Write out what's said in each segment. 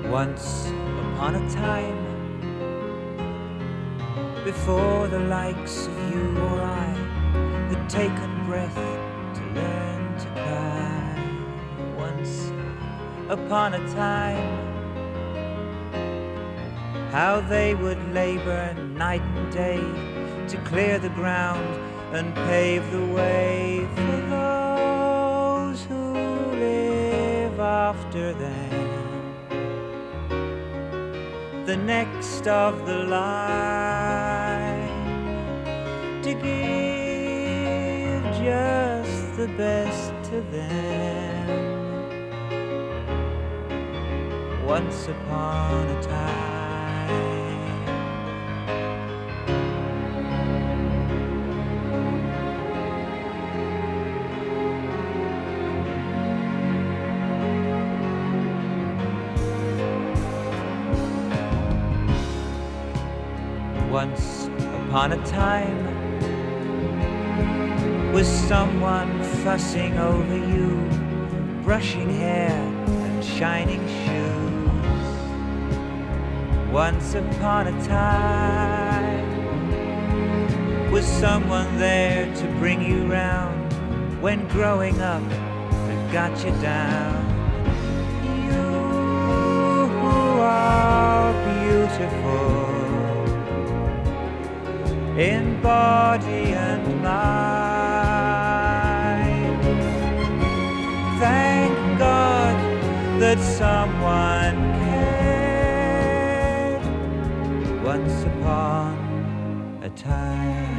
Once upon a time, before the likes of you or I had taken breath to learn to cry. Once upon a time, how they would labor night and day to clear the ground and pave the way for those who live after them. The next of the line, to give just the best to them. Once upon a time. Once upon a time, was someone fussing over you, brushing hair and shining shoes. Once upon a time, was someone there to bring you round when growing up had got you down. You who are beautiful in body and mind, thank God that someone cared once upon a time.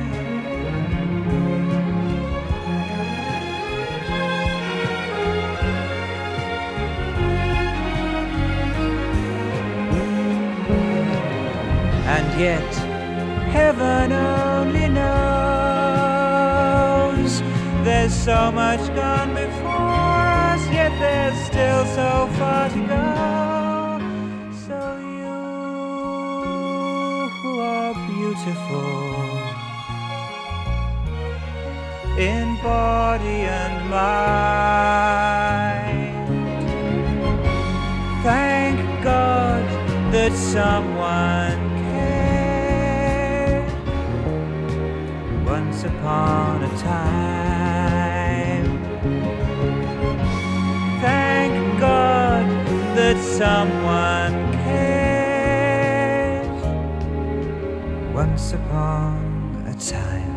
And yet heaven only knows there's so much gone before us, yet there's still so far to go. So you who are beautiful in body and mind, thank God that someone once upon a time. Thank God that someone cared once upon a time.